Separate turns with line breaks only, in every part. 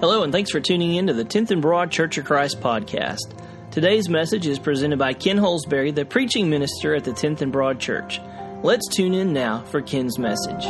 Hello, and thanks for tuning in to the 10th and Broad Church of Christ podcast. Today's message is presented by Ken Holsbury, the preaching minister at the 10th and Broad Church. Let's tune in now for Ken's message.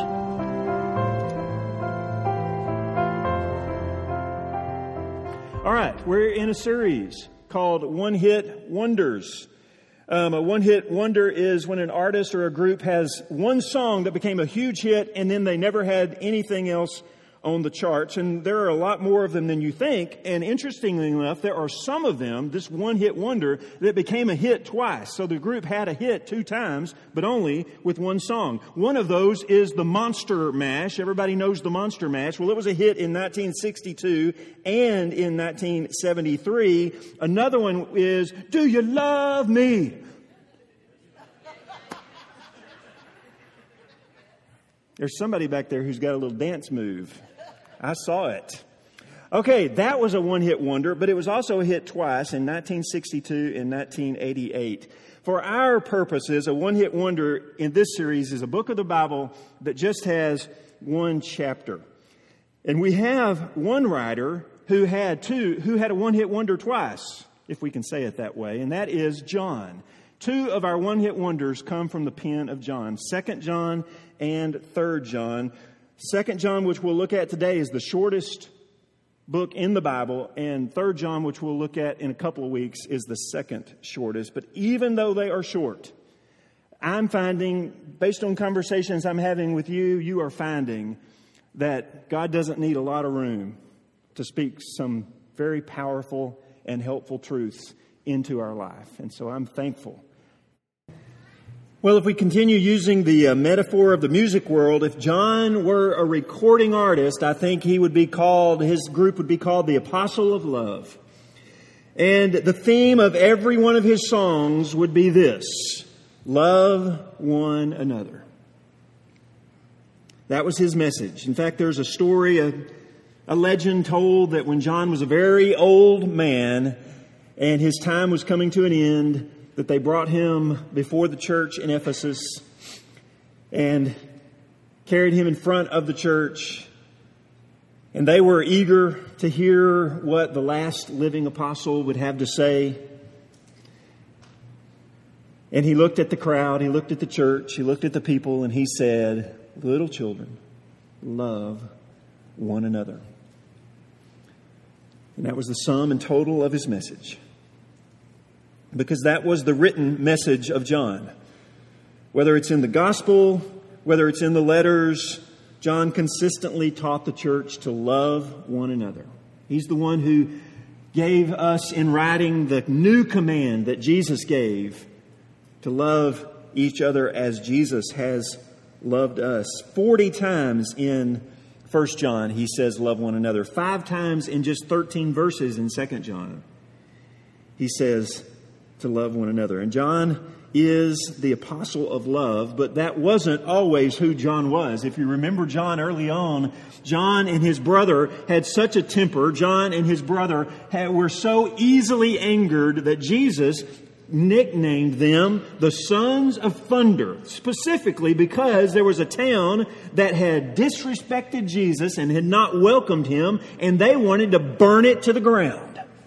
All right, we're in a series called One Hit Wonders. A one-hit wonder is when an artist or a group has one song that became a huge hit and then they never had anything else on the charts. And there are a lot more of them than you think. And interestingly enough, there are some of them, this one-hit wonder, that became a hit twice. So the group had a hit 2 times, but only with one song. One of those is the Monster Mash. Everybody knows the Monster Mash. Well, it was a hit in 1962 and in 1973. Another one is, Do You Love Me? There's somebody back there who's got a little dance move. I saw it. Okay, that was a one-hit wonder, but it was also a hit twice in 1962 and 1988. For our purposes, a one-hit wonder in this series is a book of the Bible that just has one chapter. And we have one writer who had a one-hit wonder twice, if we can say it that way, and that is John. 2 of our one-hit wonders come from the pen of John, 2 John and 3 John. 2 John, which we'll look at today, is the shortest book in the Bible, and 3 John, which we'll look at in a couple of weeks, is the second shortest. But even though they are short, I'm finding, based on conversations I'm having with you, you are finding that God doesn't need a lot of room to speak some very powerful and helpful truths into our life. And so I'm thankful. Well, if we continue using the metaphor of the music world, if John were a recording artist, I think his group would be called the Apostle of Love. And the theme of every one of his songs would be this: love one another. That was his message. In fact, there's a story, a legend told that when John was a very old man and his time was coming to an end, that they brought him before the church in Ephesus and carried him in front of the church. And they were eager to hear what the last living apostle would have to say. And he looked at the crowd, he looked at the church, he looked at the people, and he said, "Little children, love one another." And that was the sum and total of his message. Because that was the written message of John. Whether it's in the gospel, whether it's in the letters, John consistently taught the church to love one another. He's the one who gave us in writing the new command that Jesus gave to love each other as Jesus has loved us. 40 times in 1 John, he says love one another. 5 times in just 13 verses in 2 John, he says to love one another. And John is the apostle of love, but that wasn't always who John was. If you remember John early on, John and his brother had such a temper. John and his brother were so easily angered that Jesus nicknamed them the Sons of Thunder, specifically because there was a town that had disrespected Jesus and had not welcomed him, and they wanted to burn it to the ground.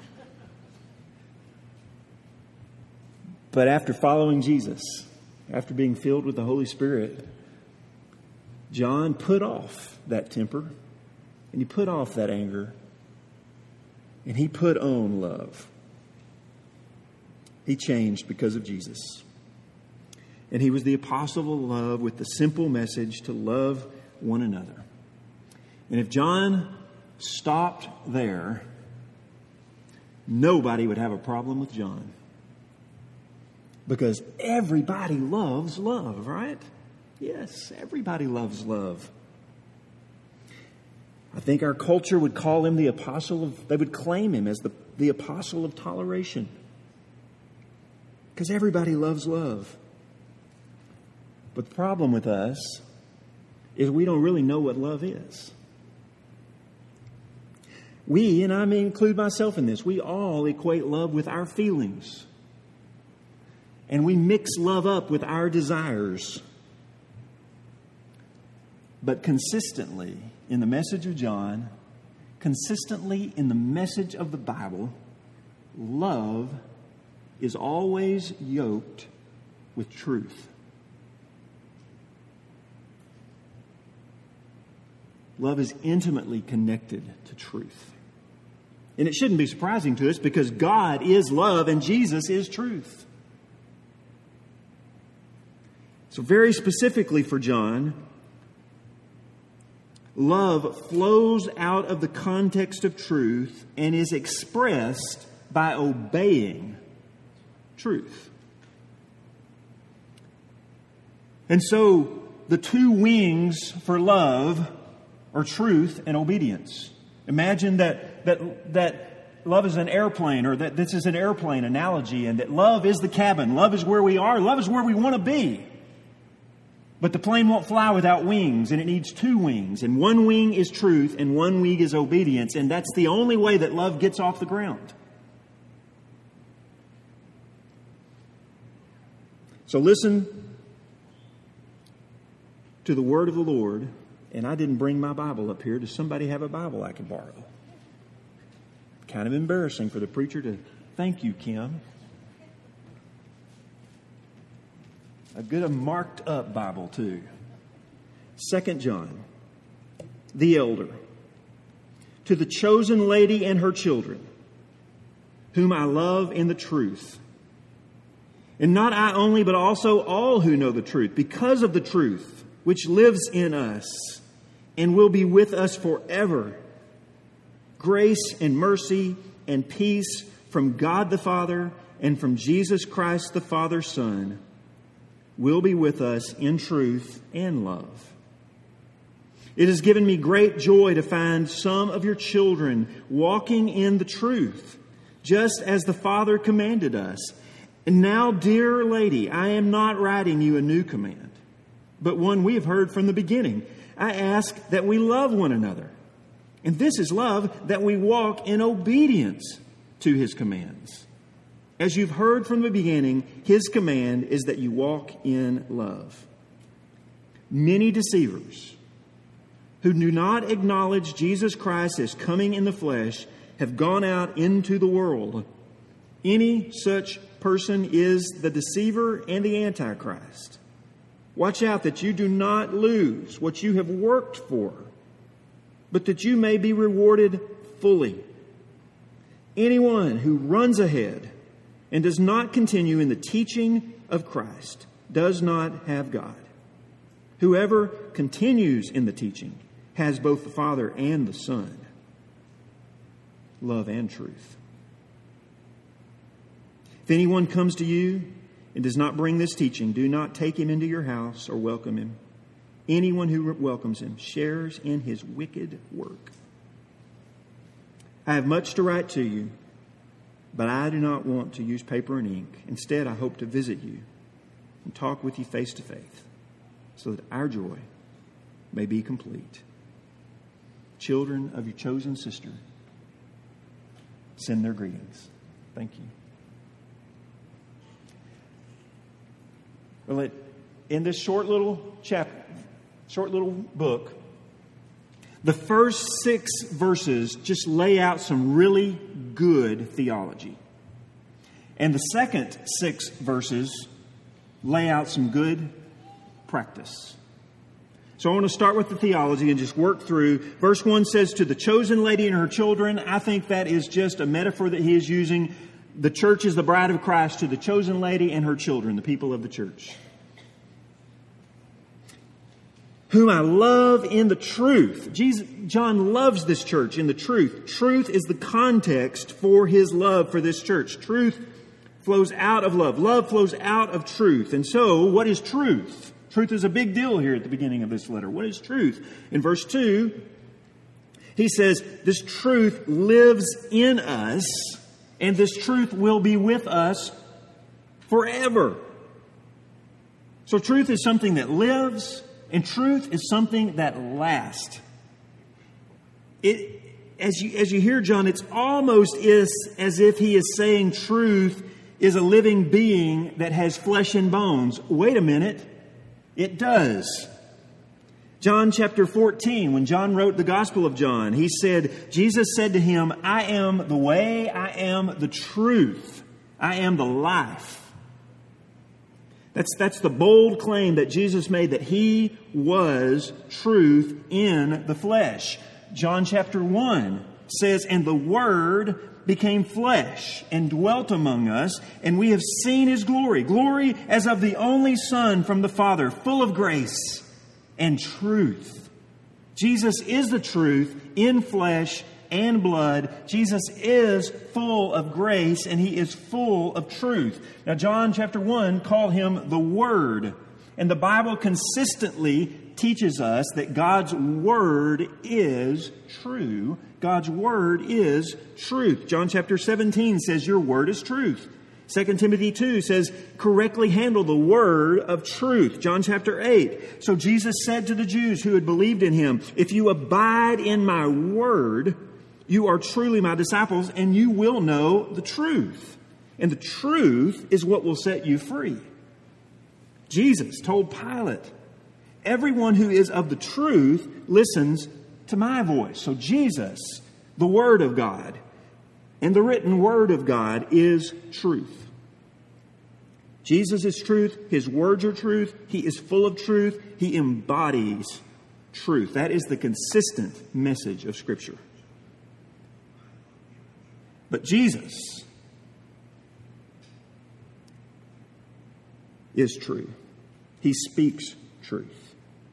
But after following Jesus, after being filled with the Holy Spirit, John put off that temper, and he put off that anger, and he put on love. He changed because of Jesus. And he was the apostle of love with the simple message to love one another. And if John stopped there, nobody would have a problem with John. Because everybody loves love, right? Yes, everybody loves love. I think our culture would call him they would claim him as the apostle of toleration. Because everybody loves love. But the problem with us is we don't really know what love is. We, and I may include myself in this, we all equate love with our feelings. And we mix love up with our desires. But consistently, in the message of John, consistently in the message of the Bible, love is always yoked with truth. Love is intimately connected to truth. And it shouldn't be surprising to us because God is love and Jesus is truth. So very specifically for John, love flows out of the context of truth and is expressed by obeying truth. And so the two wings for love are truth and obedience. Imagine that love is an airplane, or that this is an airplane analogy, and that love is the cabin. Love is where we are. Love is where we want to be. But the plane won't fly without wings, and it needs two wings. And one wing is truth, and one wing is obedience. And that's the only way that love gets off the ground. So listen to the word of the Lord. And I didn't bring my Bible up here. Does somebody have a Bible I can borrow? Kind of embarrassing for the preacher to thank you, Kim. A good marked up Bible too. 2 John, the elder, to the chosen lady and her children, whom I love in the truth. And not I only, but also all who know the truth, because of the truth which lives in us and will be with us forever. Grace and mercy and peace from God the Father and from Jesus Christ the Father's Son will be with us in truth and love. It has given me great joy to find some of your children walking in the truth, just as the Father commanded us. And now, dear lady, I am not writing you a new command, but one we have heard from the beginning. I ask that we love one another. And this is love, that we walk in obedience to His commands. As you've heard from the beginning, His command is that you walk in love. Many deceivers who do not acknowledge Jesus Christ as coming in the flesh have gone out into the world. Any such person is the deceiver and the Antichrist. Watch out that you do not lose what you have worked for, but that you may be rewarded fully. Anyone who runs ahead and does not continue in the teaching of Christ does not have God. Whoever continues in the teaching has both the Father and the Son. Love and truth. If anyone comes to you and does not bring this teaching, do not take him into your house or welcome him. Anyone who welcomes him shares in his wicked work. I have much to write to you, but I do not want to use paper and ink. Instead, I hope to visit you and talk with you face to face, so that our joy may be complete. Children of your chosen sister, send their greetings. Thank you. Well, in this short little book, the first 6 verses just lay out some really good theology. And the second 6 verses lay out some good practice. So I want to start with the theology and just work through. Verse 1 says, to the chosen lady and her children. I think that is just a metaphor that he is using. The church is the bride of Christ to the chosen lady and her children, the people of the church. Whom I love in the truth. John loves this church in the truth. Truth is the context for his love for this church. Truth flows out of love. Love flows out of truth. And so, what is truth? Truth is a big deal here at the beginning of this letter. What is truth? In verse 2, he says, this truth lives in us, and this truth will be with us forever. So truth is something that lives, and truth is something that lasts. As you hear John, it's almost as if he is saying truth is a living being that has flesh and bones. Wait a minute. It does. John chapter 14, when John wrote the Gospel of John, he said, Jesus said to him, I am the way, I am the truth, I am the life. That's the bold claim that Jesus made, that He was truth in the flesh. John chapter 1 says, and the Word became flesh and dwelt among us, and we have seen His glory, glory as of the only Son from the Father, full of grace and truth. Jesus is the truth in flesh and blood. Jesus is full of grace and He is full of truth. Now, John chapter 1 called Him the Word. And the Bible consistently teaches us that God's Word is true. God's Word is truth. John chapter 17 says, your Word is truth. 2 Timothy 2 says, correctly handle the word of truth. John chapter 8. So Jesus said to the Jews who had believed in Him, if you abide in my word, you are truly my disciples, and you will know the truth. And the truth is what will set you free. Jesus told Pilate, everyone who is of the truth listens to my voice. So Jesus, the Word of God, and the written Word of God is truth. Jesus is truth. His words are truth. He is full of truth. He embodies truth. That is the consistent message of Scripture. But Jesus is true. He speaks truth.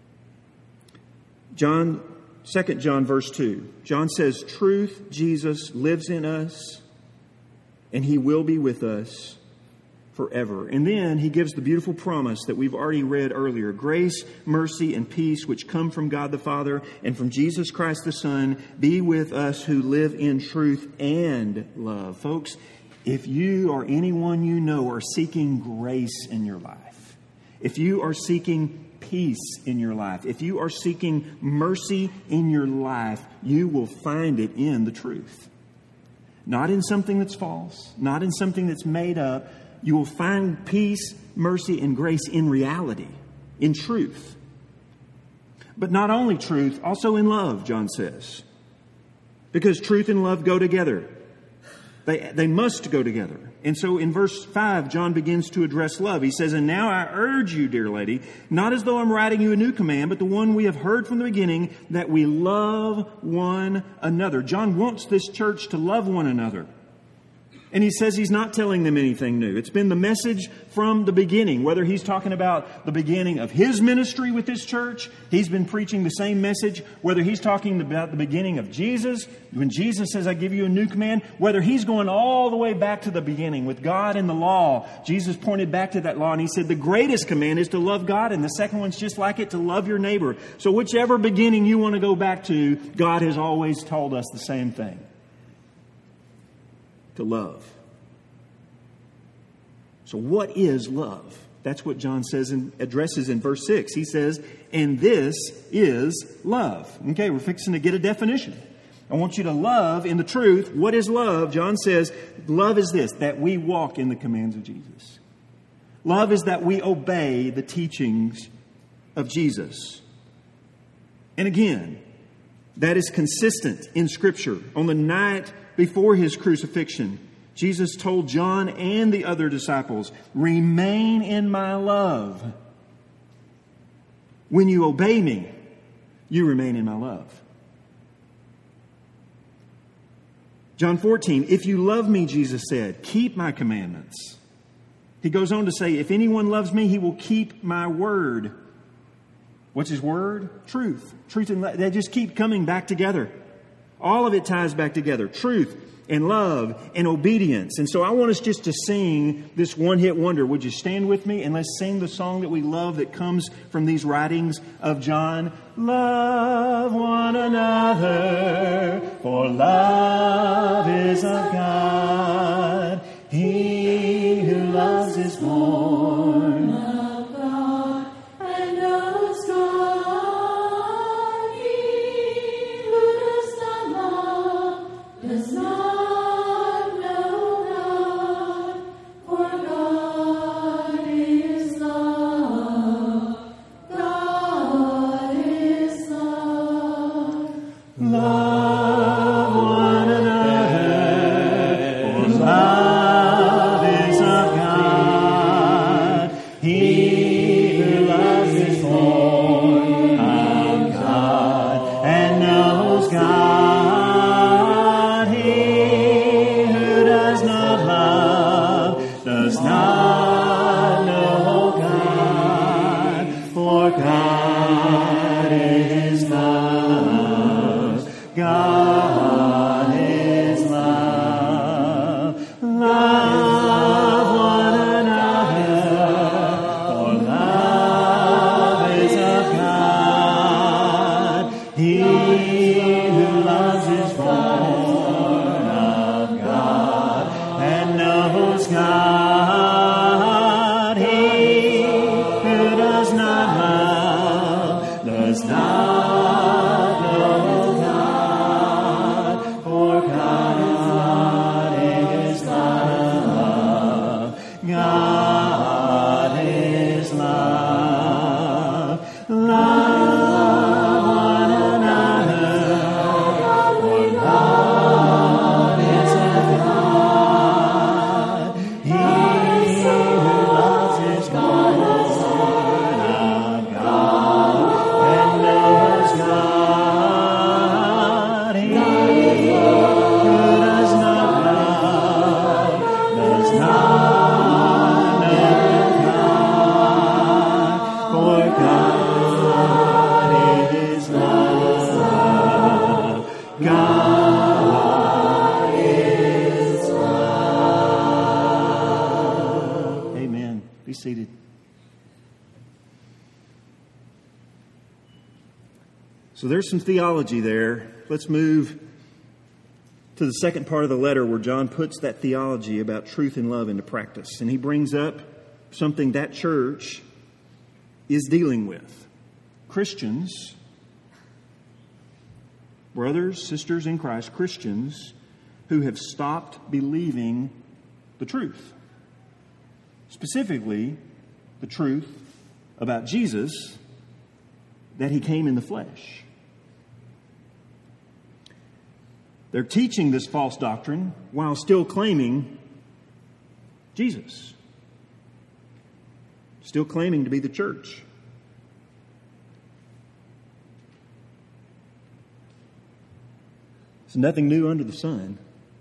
2 John verse 2. John says, truth, Jesus, lives in us, and He will be with us forever. And then He gives the beautiful promise that we've already read earlier. Grace, mercy, and peace which come from God the Father and from Jesus Christ the Son be with us who live in truth and love. Folks, if you or anyone you know are seeking grace in your life, if you are seeking peace in your life, if you are seeking mercy in your life, you will find it in the truth. Not in something that's false, not in something that's made up. You will find peace, mercy, and grace in reality, in truth. But not only truth, also in love, John says. Because truth and love go together. They must go together. And so in verse 5, John begins to address love. He says, and now I urge you, dear lady, not as though I'm writing you a new command, but the one we have heard from the beginning, that we love one another. John wants this church to love one another. And he says he's not telling them anything new. It's been the message from the beginning. Whether he's talking about the beginning of his ministry with this church, he's been preaching the same message. Whether he's talking about the beginning of Jesus, when Jesus says, I give you a new command. Whether he's going all the way back to the beginning with God and the law. Jesus pointed back to that law and He said the greatest command is to love God, and the second one's just like it, to love your neighbor. So whichever beginning you want to go back to, God has always told us the same thing. To love. So what is love? That's what John says and addresses in verse 6. He says, and this is love. Okay, we're fixing to get a definition. I want you to love in the truth. What is love? John says, love is this, that we walk in the commands of Jesus. Love is that we obey the teachings of Jesus. And again, that is consistent in Scripture. On the night before His crucifixion, Jesus told John and the other disciples, remain in my love. When you obey me, you remain in my love. John 14, if you love me, Jesus said, keep my commandments. He goes on to say, if anyone loves me, he will keep my word. What's His word? Truth. Truth and love. They just keep coming back together. All of it ties back together. Truth and love and obedience. And so I want us just to sing this one-hit wonder. Would you stand with me and let's sing the song that we love that comes from these writings of John? Love one another, for love is of God. He who loves is born of God and knows God. He who does not love does not know God, for God is love. God is one another, for love is of God. He who loves is born of God and knows God. He who does not love does not know God, for God is love. God is love. Love one another, for love is of God. He who loves is born of God and knows God. He who does not love does not know God, for God is love. God is love. Love one another, for love is of God. He who loves is born of God and knows God. He who does not love does not know God, for God is love. God is love. Amen. Be seated. So there's some theology there. Let's move to the second part of the letter where John puts that theology about truth and love into practice. And he brings up something that church is dealing with. Christians, brothers, sisters in Christ, Christians who have stopped believing the truth. Specifically, the truth about Jesus, that he came in the flesh. They're teaching this false doctrine while still claiming Jesus. Still claiming to be the church. There's nothing new under the sun.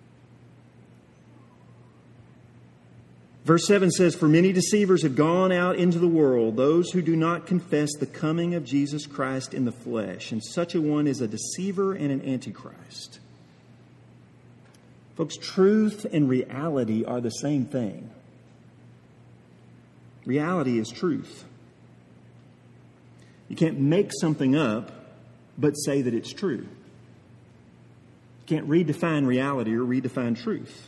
Verse 7 says, "For many deceivers have gone out into the world, those who do not confess the coming of Jesus Christ in the flesh. And such a one is a deceiver and an antichrist." Folks, truth and reality are the same thing. Reality is truth. You can't make something up but say that it's true. You can't redefine reality or redefine truth.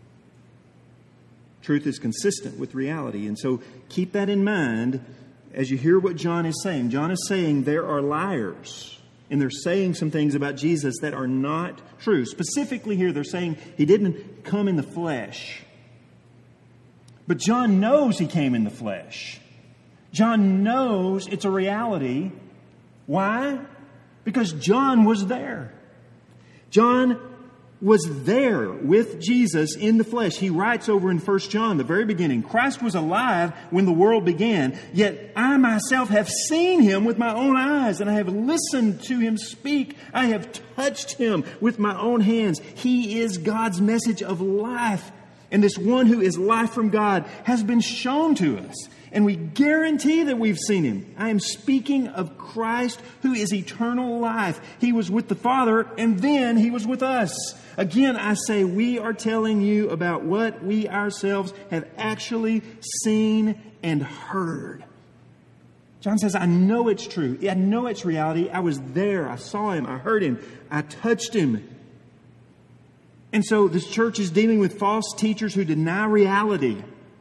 Truth is consistent with reality. And so keep that in mind as you hear what John is saying. John is saying there are liars. And they're saying some things about Jesus that are not true. Specifically here, they're saying he didn't come in the flesh. But John knows he came in the flesh. John knows it's a reality. Why? Because John was there. John was there with Jesus in the flesh. He writes over in 1 John, the very beginning, "Christ was alive when the world began, yet I myself have seen him with my own eyes, and I have listened to him speak. I have touched him with my own hands." He is God's message of life. And this one who is life from God has been shown to us. And we guarantee that we've seen him. I am speaking of Christ, who is eternal life. He was with the Father, and then he was with us. Again, I say we are telling you about what we ourselves have actually seen and heard. John says, I know it's true. I know it's reality. I was there. I saw him. I heard him. I touched him. And so this church is dealing with false teachers who deny reality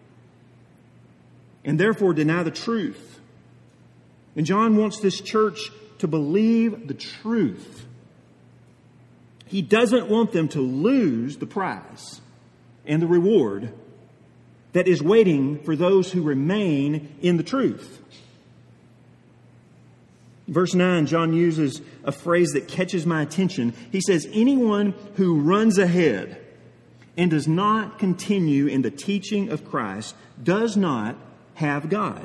and therefore deny the truth. And John wants this church to believe the truth. He doesn't want them to lose the prize and the reward that is waiting for those who remain in the truth. Verse 9, John uses a phrase that catches my attention. He says, anyone who runs ahead and does not continue in the teaching of Christ does not have God.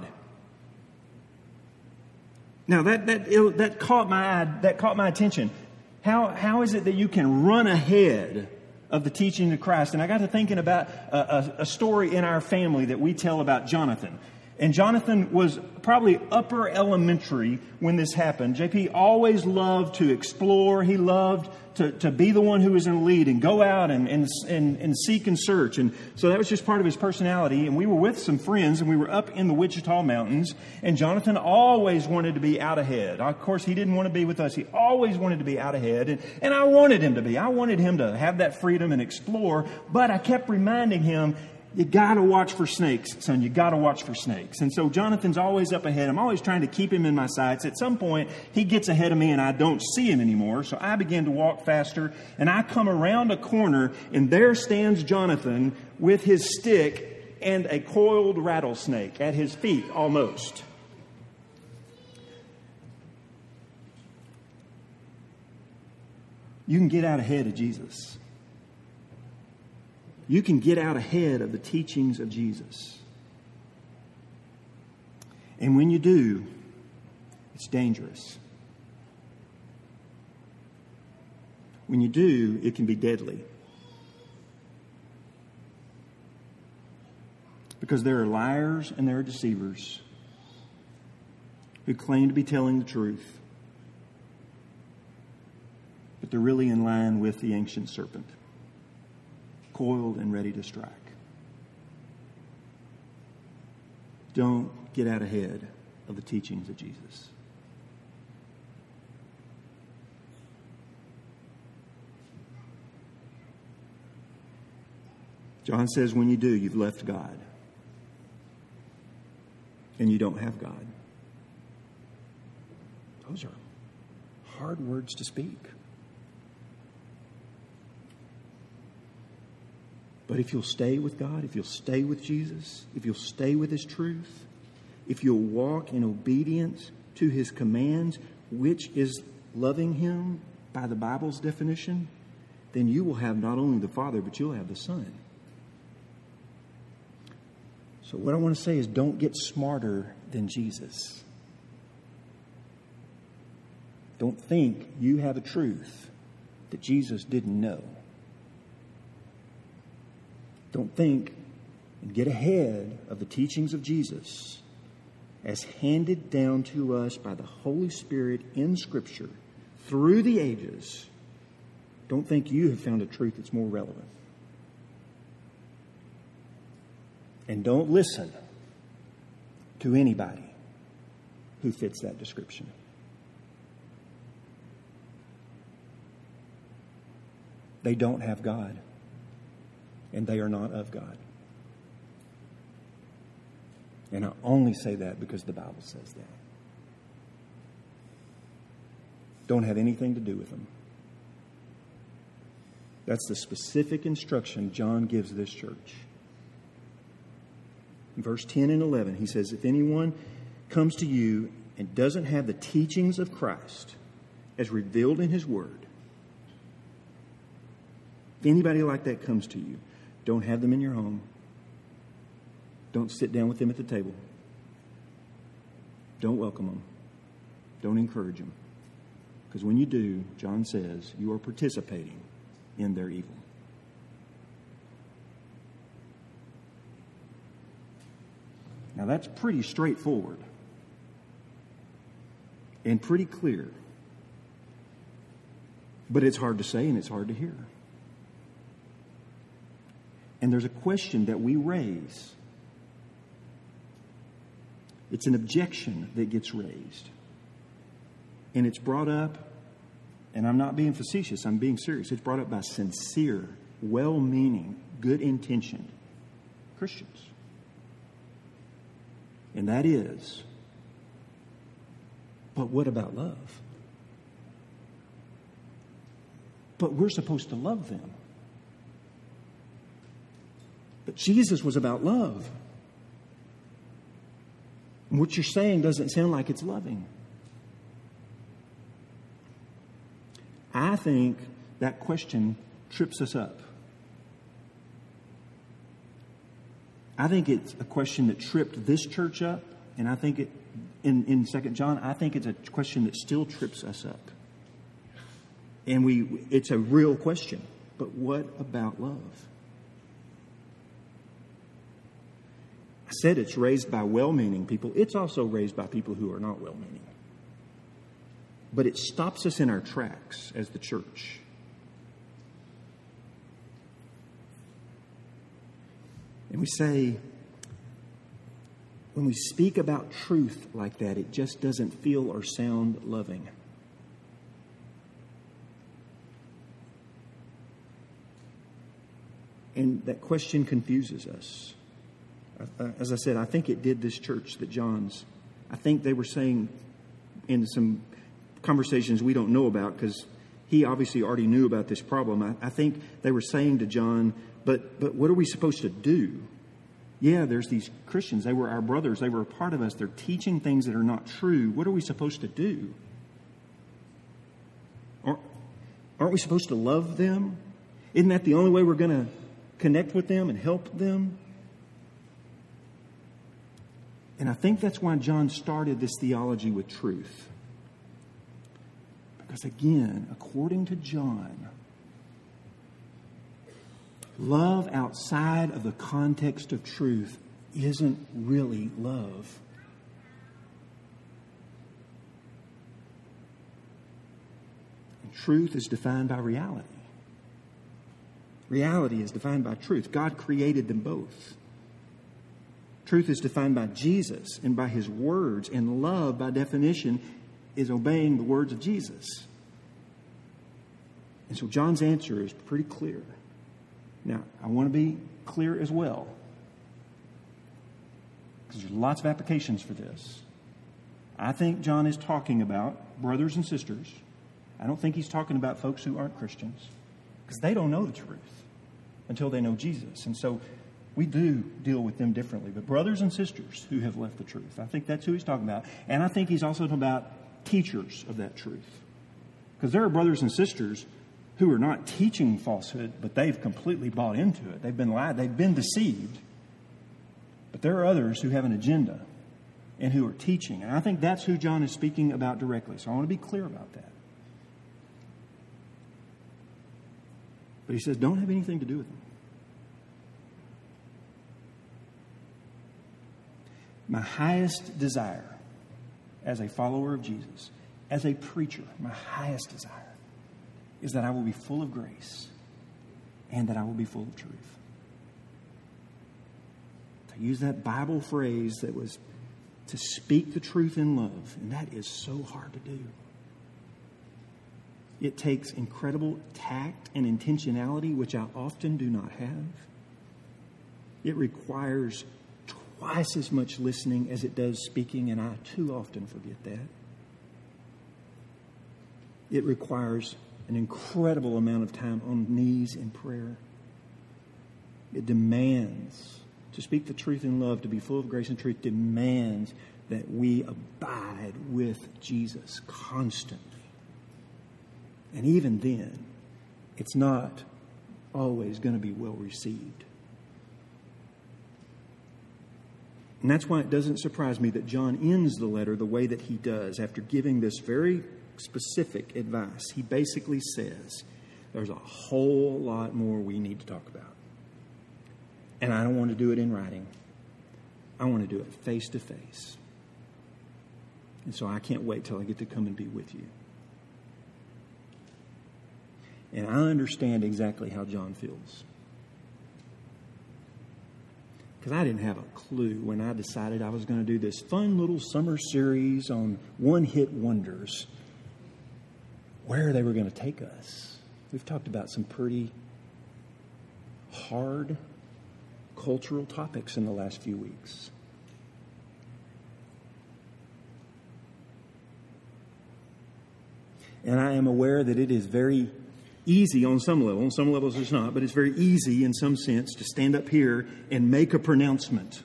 Now that caught my attention. How is it that you can run ahead of the teaching of Christ? And I got to thinking about a story in our family that we tell about Jonathan. And Jonathan was probably upper elementary when this happened. JP always loved to explore. He loved to be the one who was in the lead and go out and seek and search. And so that was just part of his personality. And we were with some friends, and we were up in the Wichita Mountains. And Jonathan always wanted to be out ahead. Of course, he didn't want to be with us. He always wanted to be out ahead. And I wanted him to be. I wanted him to have that freedom and explore. But I kept reminding him, you got to watch for snakes, son. You got to watch for snakes. And so Jonathan's always up ahead. I'm always trying to keep him in my sights. At some point, he gets ahead of me and I don't see him anymore. So I begin to walk faster, and I come around a corner, and there stands Jonathan with his stick and a coiled rattlesnake at his feet almost. You can get out ahead of Jesus. You can get out ahead of the teachings of Jesus. And when you do, it's dangerous. When you do, it can be deadly. Because there are liars and there are deceivers who claim to be telling the truth, but they're really in line with the ancient serpent, coiled and ready to strike. Don't get out ahead of the teachings of Jesus. John says when you do, you've left God. And you don't have God. Those are hard words to speak. But if you'll stay with God, if you'll stay with Jesus, if you'll stay with His truth, if you'll walk in obedience to His commands, which is loving Him by the Bible's definition, then you will have not only the Father, but you'll have the Son. So what I want to say is, don't get smarter than Jesus. Don't think you have a truth that Jesus didn't know. Don't think and get ahead of the teachings of Jesus as handed down to us by the Holy Spirit in Scripture through the ages. Don't think you have found a truth that's more relevant. And don't listen to anybody who fits that description. They don't have God. And they are not of God. And I only say that because the Bible says that. Don't have anything to do with them. That's the specific instruction John gives this church. In verse 10 and 11, he says, if anyone comes to you and doesn't have the teachings of Christ as revealed in His Word, if anybody like that comes to you, don't have them in your home. Don't sit down with them at the table. Don't welcome them. Don't encourage them. Because when you do, John says, you are participating in their evil. Now that's pretty straightforward and pretty clear. But it's hard to say and it's hard to hear. And there's a question that we raise. It's an objection that gets raised. And it's brought up, and I'm not being facetious, I'm being serious. It's brought up by sincere, well-meaning, good-intentioned Christians. And that is, but what about love? But we're supposed to love them. But Jesus was about love. And what you're saying doesn't sound like it's loving. I think that question trips us up. I think it's a question that tripped this church up, and I think it, in 2 John, I think it's a question that still trips us up. And it's a real question. But what about love? I said it's raised by well-meaning people. It's also raised by people who are not well-meaning. But it stops us in our tracks as the church. And we say, when we speak about truth like that, it just doesn't feel or sound loving. And that question confuses us. As I said, I think it did this church that John's. I think they were saying in some conversations we don't know about, because he obviously already knew about this problem. I think they were saying to John, but what are we supposed to do? Yeah, there's these Christians. They were our brothers. They were a part of us. They're teaching things that are not true. What are we supposed to do? Aren't we supposed to love them? Isn't that the only way we're going to connect with them and help them? And I think that's why John started this theology with truth. Because again, according to John, love outside of the context of truth isn't really love. And truth is defined by reality. Reality is defined by truth. God created them both. Truth is defined by Jesus and by His words, and love, by definition, is obeying the words of Jesus. And so John's answer is pretty clear. Now, I want to be clear as well, because there's lots of applications for this. I think John is talking about brothers and sisters. I don't think he's talking about folks who aren't Christians, because they don't know the truth until they know Jesus. And so we do deal with them differently. But brothers and sisters who have left the truth, I think that's who he's talking about. And I think he's also talking about teachers of that truth. Because there are brothers and sisters who are not teaching falsehood, but they've completely bought into it. They've been lied, they've been deceived. But there are others who have an agenda and who are teaching. And I think that's who John is speaking about directly. So I want to be clear about that. But he says, don't have anything to do with them. My highest desire as a follower of Jesus, as a preacher, my highest desire is that I will be full of grace and that I will be full of truth. To use that Bible phrase that was to speak the truth in love, and that is so hard to do. It takes incredible tact and intentionality, which I often do not have. It requires twice as much listening as it does speaking, and I too often forget that. It requires an incredible amount of time on knees in prayer. It demands, to speak the truth in love, to be full of grace and truth, demands that we abide with Jesus constantly. And even then, it's not always going to be well received. And that's why it doesn't surprise me that John ends the letter the way that he does. After giving this very specific advice, he basically says, there's a whole lot more we need to talk about. And I don't want to do it in writing. I want to do it face to face. And so I can't wait till I get to come and be with you. And I understand exactly how John feels. Because I didn't have a clue when I decided I was going to do this fun little summer series on one-hit wonders, where they were going to take us. We've talked about some pretty hard cultural topics in the last few weeks. And I am aware that it is very easy on some level. On some levels it's not, but it's very easy in some sense to stand up here and make a pronouncement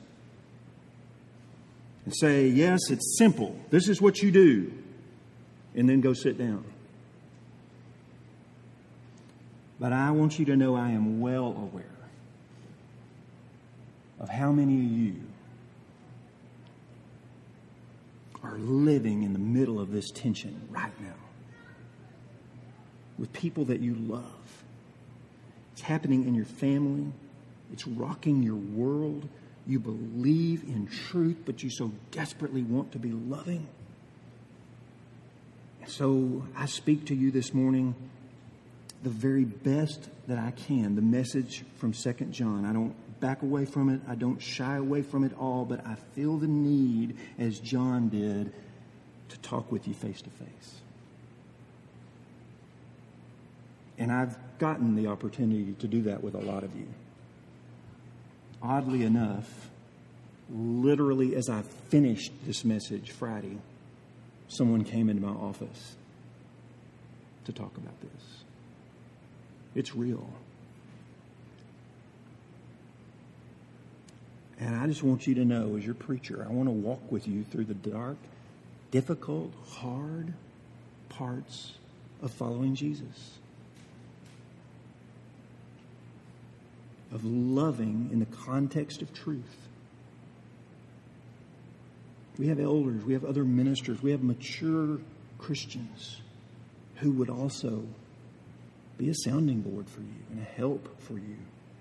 and say, yes, it's simple. This is what you do. And then go sit down. But I want you to know I am well aware of how many of you are living in the middle of this tension right now with people that you love. It's happening in your family. It's rocking your world. You believe in truth, but you so desperately want to be loving. So I speak to you this morning the very best that I can, the message from 2 John. I don't back away from it. I don't shy away from it all, but I feel the need, as John did, to talk with you face to face. And I've gotten the opportunity to do that with a lot of you. Oddly enough, literally as I finished this message Friday, someone came into my office to talk about this. It's real. And I just want you to know, as your preacher, I want to walk with you through the dark, difficult, hard parts of following Jesus. Of loving in the context of truth. We have elders, we have other ministers, we have mature Christians who would also be a sounding board for you and a help for you.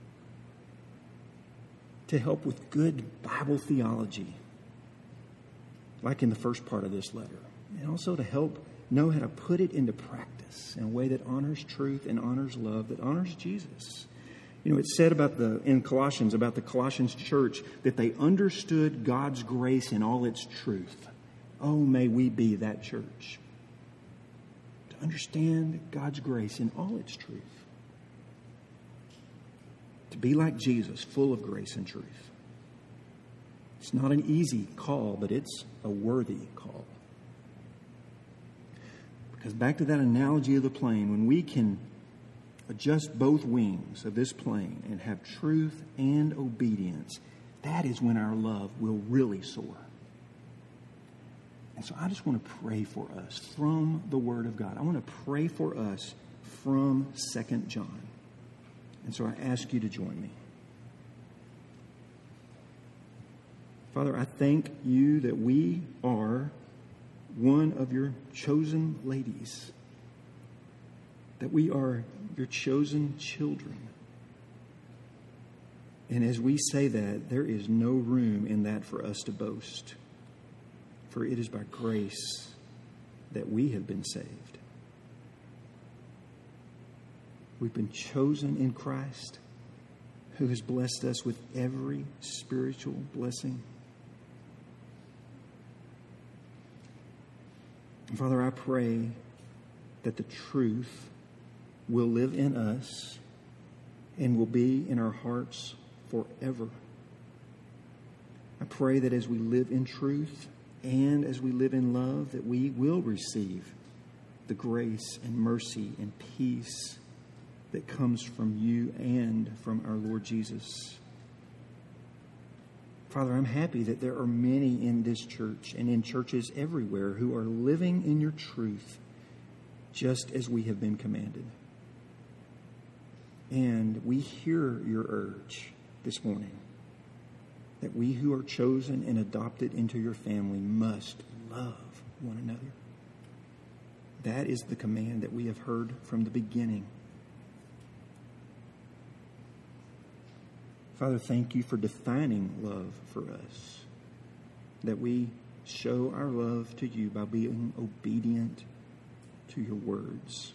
To help with good Bible theology, like in the first part of this letter. And also to help know how to put it into practice in a way that honors truth and honors love, that honors Jesus. You know, it's said in Colossians, about the Colossians church, that they understood God's grace in all its truth. Oh, may we be that church. To understand God's grace in all its truth. To be like Jesus, full of grace and truth. It's not an easy call, but it's a worthy call. Because back to that analogy of the plane, when we can adjust both wings of this plane and have truth and obedience, that is when our love will really soar. And so I just want to pray for us from the Word of God. I want to pray for us from 2 John. And so I ask you to join me. Father, I thank you that we are one of your chosen ladies. That we are your chosen children. And as we say that, there is no room in that for us to boast. For it is by grace that we have been saved. We've been chosen in Christ, who has blessed us with every spiritual blessing. And Father, I pray that the truth will live in us and will be in our hearts forever. I pray that as we live in truth and as we live in love, that we will receive the grace and mercy and peace that comes from you and from our Lord Jesus. Father, I'm happy that there are many in this church and in churches everywhere who are living in your truth just as we have been commanded. And we hear your urge this morning that we who are chosen and adopted into your family must love one another. That is the command that we have heard from the beginning. Father, thank you for defining love for us, that we show our love to you by being obedient to your words.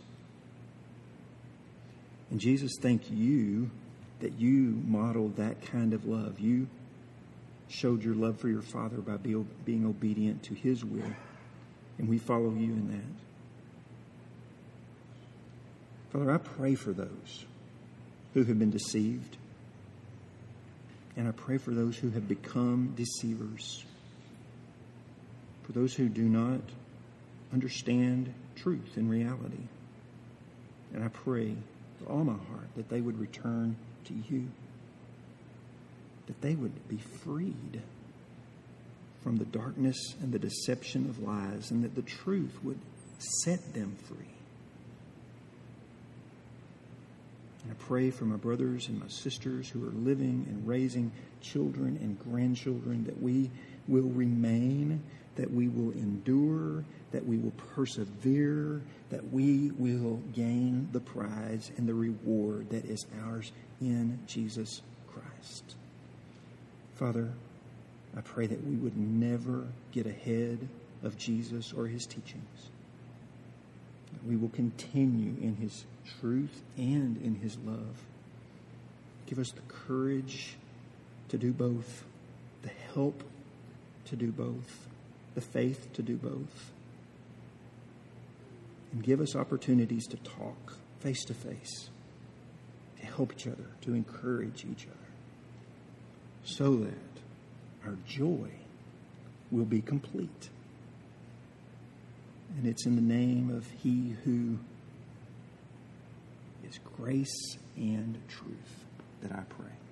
And Jesus, thank you that you modeled that kind of love. You showed your love for your Father by being obedient to his will, and we follow you in that. Father, I pray for those who have been deceived. And I pray for those who have become deceivers, for those who do not understand truth and reality. And I pray with all my heart that they would return to you, that they would be freed from the darkness and the deception of lies, and that the truth would set them free. And I pray for my brothers and my sisters who are living and raising children and grandchildren that we will remain, that we will endure, that we will persevere, that we will gain the prize and the reward that is ours in Jesus Christ. Father, I pray that we would never get ahead of Jesus or his teachings. That we will continue in his truth and in his love. Give us the courage to do both, the help to do both, the faith to do both. And give us opportunities to talk face to face, to help each other, to encourage each other, so that our joy will be complete. And it's in the name of he who is grace and truth that I pray.